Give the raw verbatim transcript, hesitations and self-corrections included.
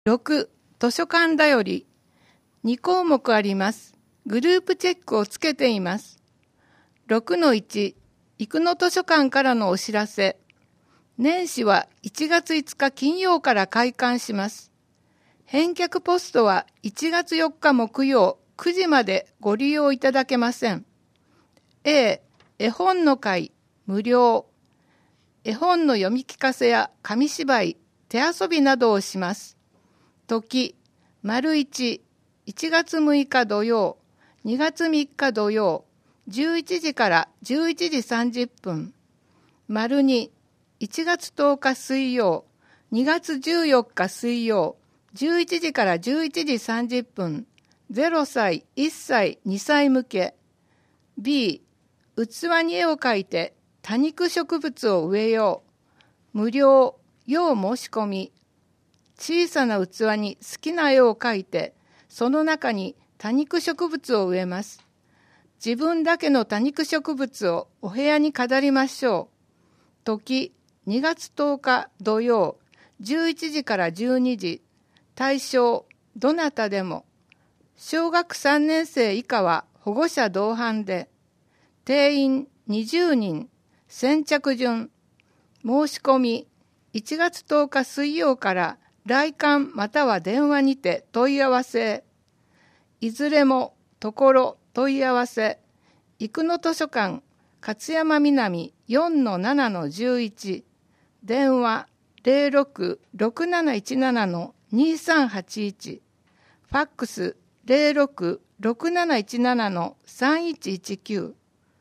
ろく、図書館だより。に項目あります。グループチェックをつけています。ろくのいち、生野図書館からのお知らせ。年始はいちがついつか金曜から開館します。返却ポストはいちがつよっか木曜くじまでご利用いただけません。A、絵本の会、無料。絵本の読み聞かせや紙芝居、手遊びなどをします。時、丸一、いちがつむいか土曜、にがつみっか土曜、じゅういちじからじゅういちじさんじゅっぷん。丸二、いちがつとおか水曜、にがつじゅうよっか水曜、じゅういちじからじゅういちじさんじゅっぷん。ぜろさい、いっさい、にさい向け。B、器に絵を描いて多肉植物を植えよう。無料、要申し込み。小さな器に好きな絵を描いて、その中に多肉植物を植えます。自分だけの多肉植物をお部屋に飾りましょう。時、にがつとおか土曜、じゅういちじからじゅうにじ。対象、どなたでも。小学さんねんせい以下は保護者同伴で。定員にじゅうにん、先着順。申し込み、いちがつとおか水曜から来館または電話にて問い合わせ。いずれもところ問い合わせ。生野図書館勝山南 よんのななのじゅういち。電話 ゼロろく ろくなないちなな にさんはちいち。ファックス ゼロろく ろくなないちなな さんいちいちきゅう。